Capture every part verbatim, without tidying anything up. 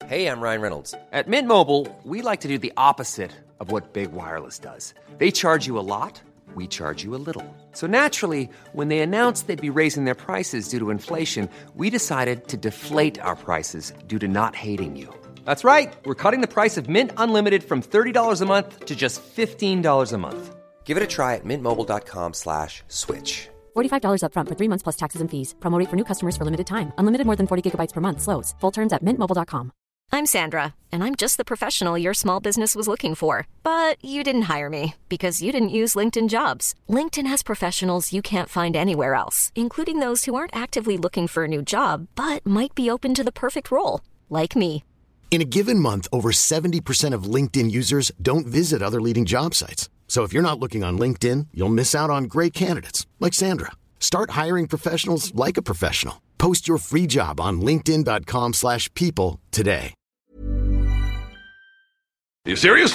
Hey, I'm Ryan Reynolds. At Mint Mobile, we like to do the opposite of what Big Wireless does. They charge you a lot, we charge you a little. So naturally, when they announced they'd be raising their prices due to inflation, we decided to deflate our prices due to not hating you. That's right. We're cutting the price of Mint Unlimited from thirty dollars a month to just fifteen dollars a month. Give it a try at mintmobile.com slash switch. forty-five dollars up front for three months plus taxes and fees. Promo rate for new customers for limited time. Unlimited more than forty gigabytes per month. Slows full terms at mint mobile dot com. I'm Sandra, and I'm just the professional your small business was looking for. But you didn't hire me because you didn't use LinkedIn Jobs. LinkedIn has professionals you can't find anywhere else, including those who aren't actively looking for a new job, but might be open to the perfect role, like me. In a given month, over seventy percent of LinkedIn users don't visit other leading job sites. So if you're not looking on LinkedIn, you'll miss out on great candidates like Sandra. Start hiring professionals like a professional. Post your free job on linkedin.com slash people today. Are you serious?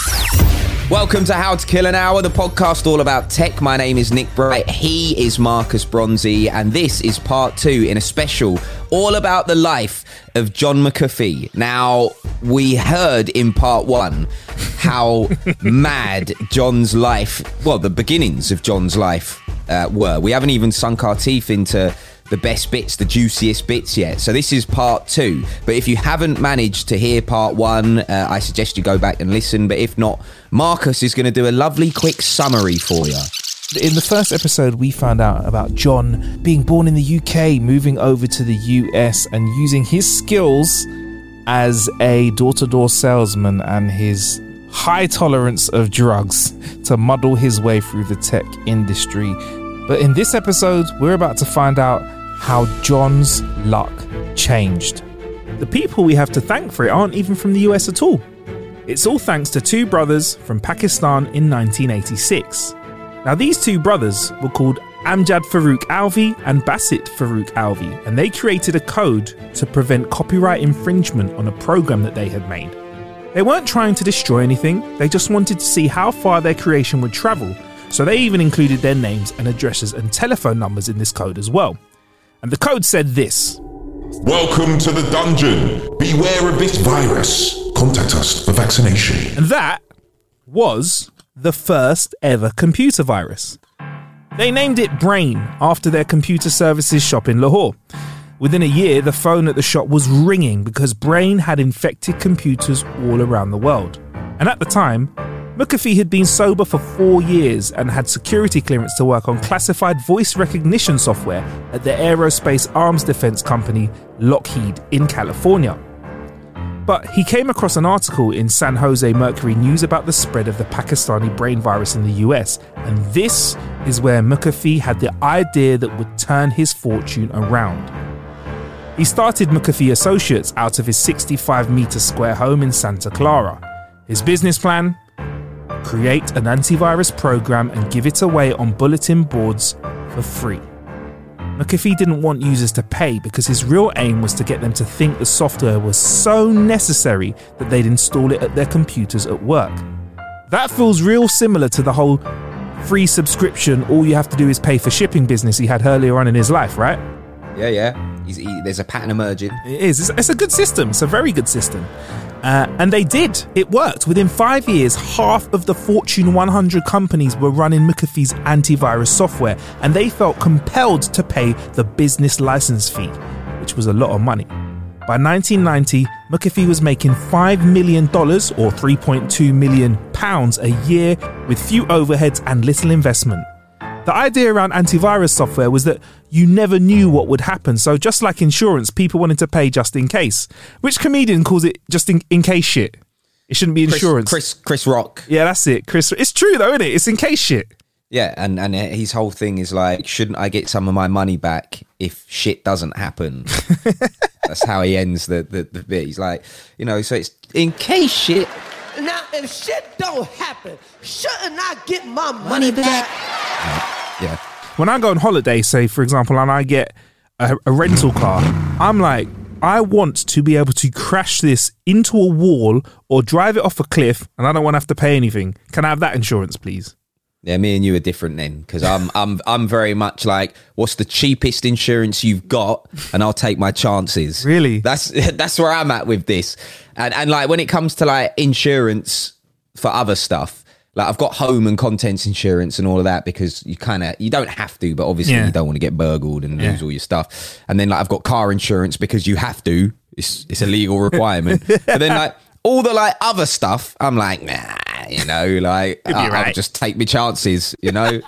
Welcome to How to Kill an Hour, the podcast all about tech. My name is Nick Bright. He is Marcus Bronzy. And this is part two in a special all about the life of John McAfee. Now, we heard in part one how mad John's life, well, the beginnings of John's life uh, were. We haven't even sunk our teeth into the best bits, the juiciest bits yet. So this is part two. But if you haven't managed to hear part one, uh, I suggest you go back and listen. But if not, Marcus is going to do a lovely quick summary for you. In the first episode, we found out about John being born in the U K, moving over to the U S and using his skills as a door-to-door salesman and his high tolerance of drugs to muddle his way through the tech industry. But in this episode, we're about to find out how John's luck changed. The people we have to thank for it aren't even from the U S at all. It's all thanks to two brothers from Pakistan in nineteen eighty-six. Now, these two brothers were called Amjad Farooq Alvi and Basit Farooq Alvi, and they created a code to prevent copyright infringement on a program that they had made. They weren't trying to destroy anything, they just wanted to see how far their creation would travel, so they even included their names and addresses and telephone numbers in this code as well. And the code said this: Welcome to the dungeon. Beware of this virus. Contact us for vaccination. And that was the first ever computer virus. They named it Brain after their computer services shop in Lahore. Within a year, the phone at the shop was ringing because Brain had infected computers all around the world. And at the time, McAfee had been sober for four years and had security clearance to work on classified voice recognition software at the aerospace arms defense company Lockheed in California. But he came across an article in San Jose Mercury News about the spread of the Pakistani brain virus in the U S, and this is where McAfee had the idea that would turn his fortune around. He started McAfee Associates out of his sixty-five metre square home in Santa Clara. His business plan? Create an antivirus program and give it away on bulletin boards for free. McAfee didn't want users to pay because his real aim was to get them to think the software was so necessary that they'd install it at their computers at work. That feels real similar to the whole free subscription, all you have to do is pay for shipping business he had earlier on in his life, right? Yeah, yeah. He's, he, there's a pattern emerging. It is. It's, it's a good system. It's a very good system. Uh, and they did. It worked. Within five years, half of the Fortune one hundred companies were running McAfee's antivirus software, and they felt compelled to pay the business license fee, which was a lot of money. By nineteen ninety, McAfee was making five million dollars or three point two million pounds a year with few overheads and little investment. The idea around antivirus software was that you never knew what would happen, so just like insurance, people wanted to pay just in case. Which comedian calls it just in, in case shit? It shouldn't be insurance. Chris, Chris Chris Rock. Yeah, that's it. Chris. It's true though, isn't it? It's in case shit. Yeah, and, and his whole thing is like, shouldn't I get some of my money back if shit doesn't happen? That's how he ends the, the, the bit. He's like, you know, so it's in case shit. Now, if shit don't happen, shouldn't I get my money back? Yeah. When I go on holiday, say, for example, and I get a, a rental car, I'm like, I want to be able to crash this into a wall or drive it off a cliff, and I don't want to have to pay anything. Can I have that insurance, please? Yeah, me and you are different then, because I'm I'm I'm very much like, what's the cheapest insurance you've got, and I'll take my chances. Really? That's that's where I'm at with this, and and like when it comes to like insurance for other stuff, like I've got home and contents insurance and all of that because you kind of you don't have to, but obviously Yeah. you don't want to get burgled and Yeah. lose all your stuff. And then like I've got car insurance because you have to. It's it's a legal requirement. But then like all the like other stuff, I'm like, nah, you know, like You'll be I'll, right. I'll just take my chances, you know.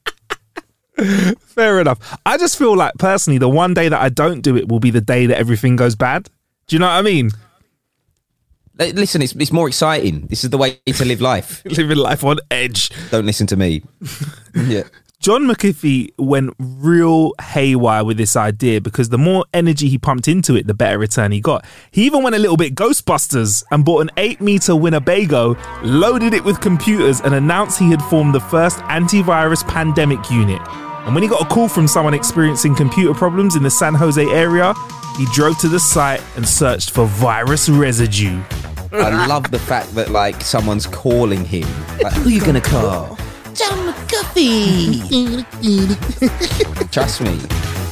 Fair enough. I just feel like personally, the one day that I don't do it will be the day that everything goes bad. Do you know what I mean? Like, listen, it's it's more exciting. This is the way to live life. Living life on edge. Don't listen to me. Yeah. John McAfee went real haywire with this idea because the more energy he pumped into it, the better return he got. He even went a little bit Ghostbusters and bought an eight meter Winnebago, loaded it with computers, and announced he had formed the first antivirus pandemic unit. And when he got a call from someone experiencing computer problems in the San Jose area, he drove to the site and searched for virus residue. I love the fact that like someone's calling him. Like, who are you gonna call? John McAfee. Trust me.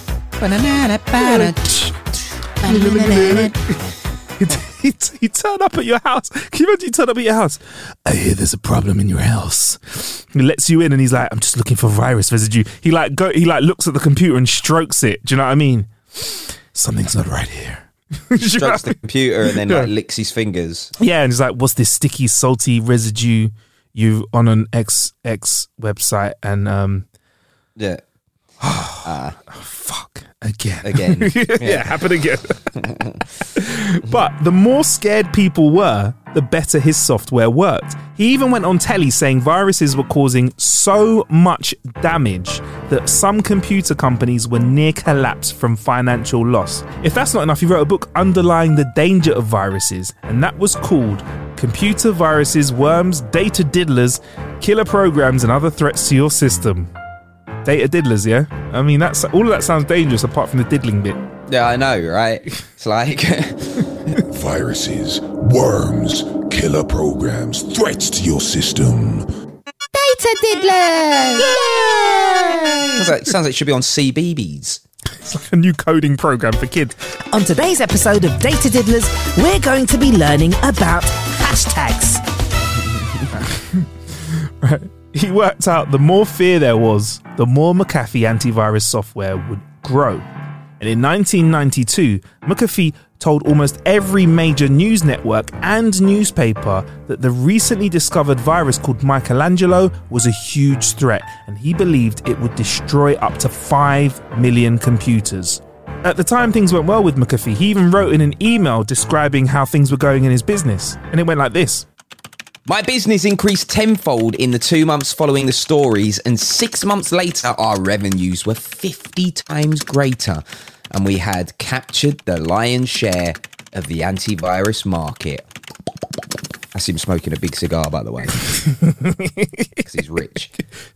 he, he, he turned up at your house. Can you imagine he turned up at your house? I hear there's a problem in your house. He lets you in and he's like, I'm just looking for virus residue. He like go. He like looks at the computer and strokes it. Do you know what I mean? Something's not right here. Strokes the computer and then like licks his fingers. Yeah, and he's like, what's this sticky, salty residue you on an X X website? And um, Yeah. fuck again, Again. yeah, Yeah. happen again. But the more scared people were, the better his software worked. He even went on telly saying viruses were causing so much damage that some computer companies were near collapse from financial loss. If that's not enough, he wrote a book underlying the danger of viruses, and that was called Computer Viruses, Worms, Data Diddlers, Killer Programs and Other Threats to Your System. Data diddlers, yeah? I mean, that's all of that sounds dangerous apart from the diddling bit. Yeah, I know, right? It's like Viruses, worms, killer programs, threats to your system. Data diddlers. sounds like, sounds like it should be on C B B S. It's like a new coding program for kids. On today's episode of Data Diddlers, we're going to be learning about hashtags. Right. He worked out the more fear there was, the more McAfee antivirus software would grow. And in nineteen ninety-two, McAfee told almost every major news network and newspaper that the recently discovered virus called Michelangelo was a huge threat, and he believed it would destroy up to five million computers. At the time things went well with McAfee, he even wrote in an email describing how things were going in his business, and it went like this. My business increased tenfold in the two months following the stories, and six months later, our revenues were fifty times greater, and we had captured the lion's share of the antivirus market. That's him smoking a big cigar, by the way, because he's rich.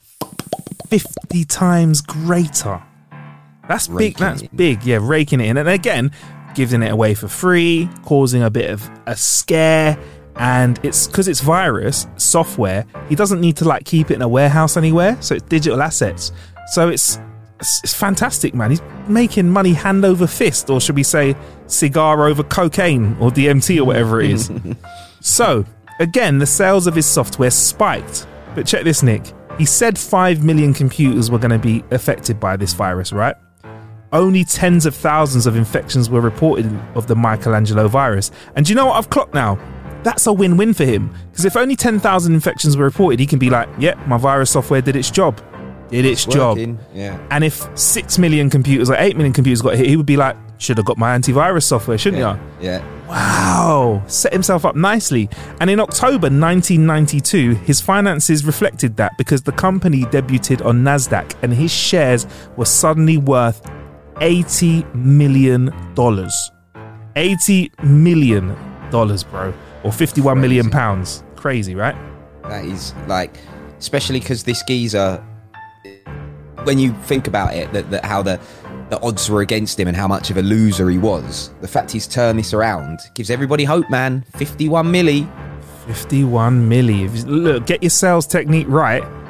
fifty times greater. That's big. Raking That's it in. big. Yeah, raking it in. And again, giving it away for free, causing a bit of a scare. And it's because it's virus software, he doesn't need to like keep it in a warehouse anywhere. So it's digital assets. So it's it's, it's fantastic, man. He's making money hand over fist, or should we say cigar over cocaine or D M T or whatever it is. So again, the sales of his software spiked. But check this, Nick. He said five million computers were going to be affected by this virus, right? Only tens of thousands of infections were reported of the Michelangelo virus. And do you know what I've clocked now? That's a win-win for him. Because if only ten thousand infections were reported, he can be like, yeah, my virus software did its job. Did its job. Working, yeah. And if six million computers or eight million computers got hit, he would be like, should have got my antivirus software, shouldn't Yeah. ya? Yeah. Wow. Set himself up nicely. And in October nineteen ninety-two, his finances reflected that because the company debuted on NASDAQ and his shares were suddenly worth eighty million dollars. eighty million dollars, bro. Or fifty-one million pounds. Crazy, right? That is like, especially because this geezer, when you think about it, that, that how the, the odds were against him and how much of a loser he was, the fact he's turned this around gives everybody hope, man. fifty-one milli. fifty-one milli. If you- Look, get your sales technique right.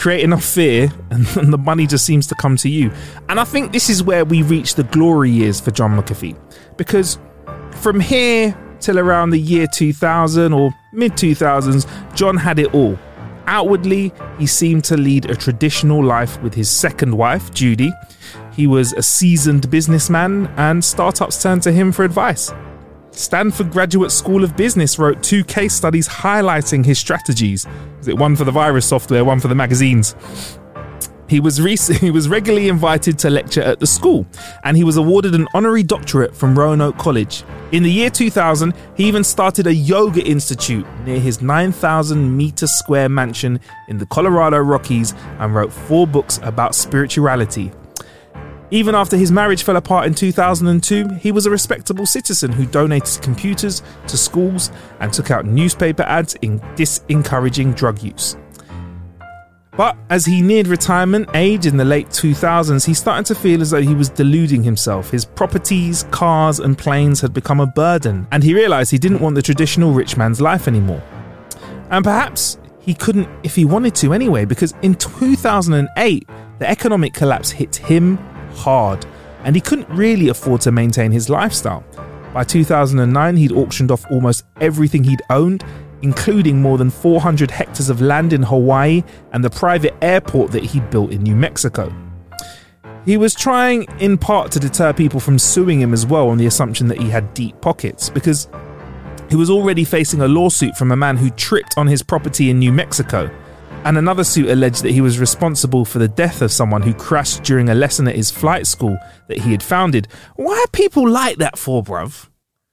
create enough fear and, and the money just seems to come to you. And I think this is where we reach the glory years for John McAfee, because from here till around the year two thousand or mid two thousands, John had it all. Outwardly, he seemed to lead a traditional life with his second wife, Judy. He was a seasoned businessman and startups turned to him for advice. Stanford Graduate School of Business wrote two case studies highlighting his strategies. Was it one for the virus software, one for the magazines? He was, rec- he was regularly invited to lecture at the school, and he was awarded an honorary doctorate from Roanoke College. In the year two thousand, he even started a yoga institute near his nine thousand meter square mansion in the Colorado Rockies and wrote four books about spirituality. Even after his marriage fell apart in two thousand two, he was a respectable citizen who donated computers to schools and took out newspaper ads in disencouraging drug use. But as he neared retirement age in the late two thousands, he started to feel as though he was deluding himself. His properties, cars and planes had become a burden, and he realised he didn't want the traditional rich man's life anymore. And perhaps he couldn't if he wanted to anyway, because in two thousand eight, the economic collapse hit him hard, and he couldn't really afford to maintain his lifestyle. By two thousand nine, he'd auctioned off almost everything he'd owned, including more than four hundred hectares of land in Hawaii and the private airport that he'd built in New Mexico. He was trying in part to deter people from suing him as well, on the assumption that he had deep pockets, because he was already facing a lawsuit from a man who tripped on his property in New Mexico. And another suit alleged that he was responsible for the death of someone who crashed during a lesson at his flight school that he had founded. Why are people like that for, bruv?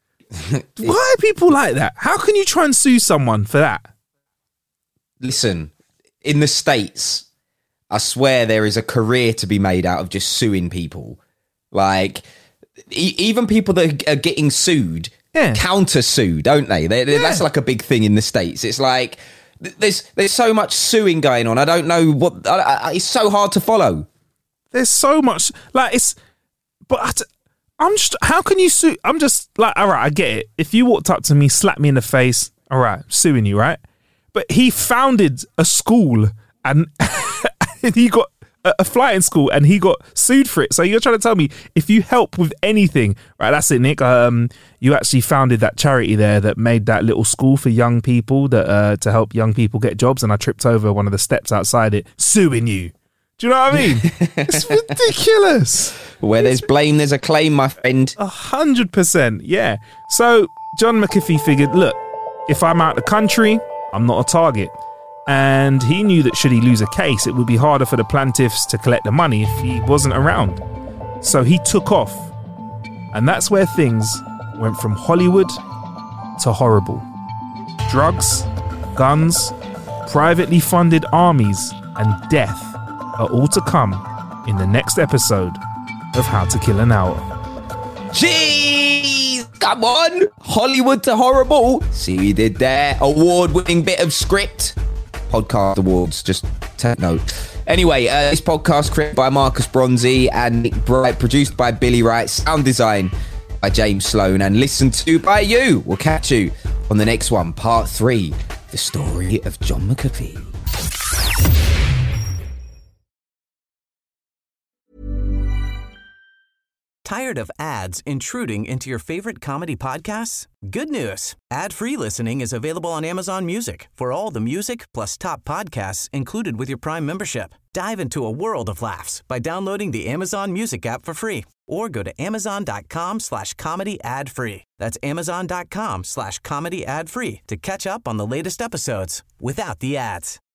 Why are people like that? How can you try and sue someone for that? Listen, in the States, I swear there is a career to be made out of just suing people. Like, e- even people that are getting sued, yeah. counter-sue, don't they? They're, yeah. That's like a big thing in the States. It's like, there's there's so much suing going on. I don't know what... I, I, it's so hard to follow. There's so much... Like, it's... But... I t- I'm just, how can you sue? I'm just like, all right, I get it. If you walked up to me, slapped me in the face, all right, suing you, right? But he founded a school and he got a, a flying school and he got sued for it. So you're trying to tell me if you help with anything, right? That's it, Nick. Um, you actually founded that charity there that made that little school for young people that uh, to help young people get jobs. And I tripped over one of the steps outside it, suing you. Do you know what I mean? It's ridiculous. Where there's blame, there's a claim, my friend. A hundred percent, yeah. So John McAfee figured, look, if I'm out the country, I'm not a target. And he knew that should he lose a case, it would be harder for the plaintiffs to collect the money if he wasn't around. So he took off. And that's where things went from Hollywood to horrible. Drugs, guns, privately funded armies, and death are all to come in the next episode of How to Kill an Hour. Jeez, come on. Hollywood to horrible. See what you did there. Award-winning bit of script. Podcast awards, just take note. Anyway, uh, this podcast created by Marcus Bronzy and Nick Bright, produced by Billy Wright, sound design by James Sloan, and listened to by you. We'll catch you on the next one, part three, the story of John McAfee. Tired of ads intruding into your favorite comedy podcasts? Good news. Ad-free listening is available on Amazon Music for all the music plus top podcasts included with your Prime membership. Dive into a world of laughs by downloading the Amazon Music app for free or go to amazon.com slash comedy ad free. That's amazon.com slash comedy ad free to catch up on the latest episodes without the ads.